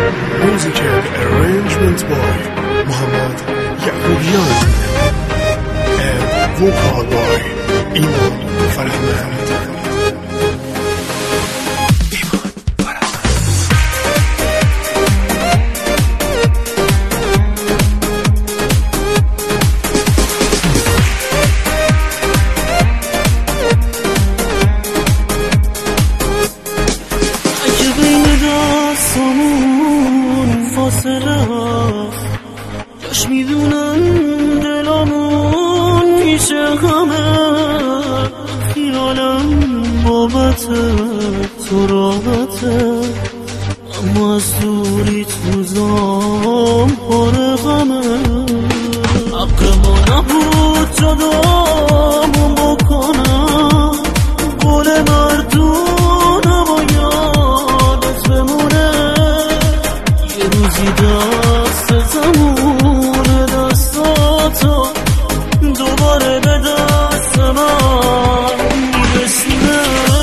Music and arrangement by Muhammad Yaqubian and vocal by Iman Farahmand. داشت میدونم دلامون پیش همه خیالم بابت تو راحته، اما از دوری تو زام پاره غمه. حق ما نبود جدامون بکنم، قول مردون با یادت بمونه. یه روزی دست زمونه دستاتو دوباره به دست من میرسونه.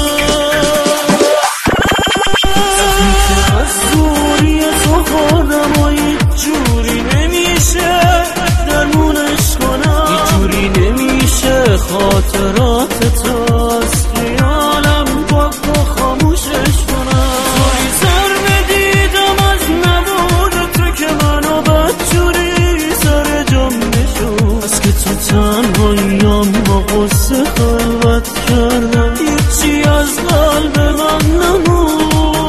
وقتی که از دوری تو خوردم و هیچ جوری نمیشه درمونش کنم، هیچ جوری نمیشه خاطرات تو از خیالم پاک و خاموشش کنم. توی سر دیدم از نبود تو که منو بدجوری سر جام نشد، از که تو تنهاییم با غصه خلوت کردم، هیچی از قلب من نمود.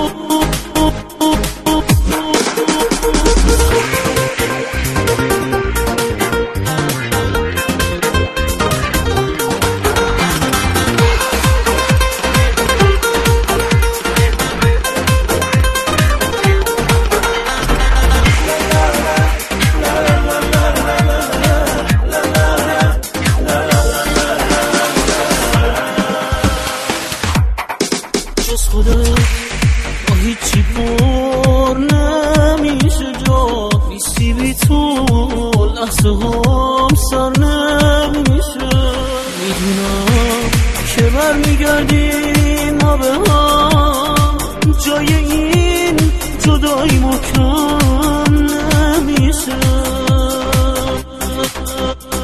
جز خودت با هیچی پر نمیشه جا، نیستی بی تو لحظه هم سر نمیشه. میدونم که برمیگردیم ما به هم، جای این جدایی مکم نمیشه.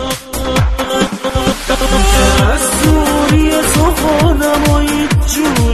از دوری تو خوردم و هیچ جور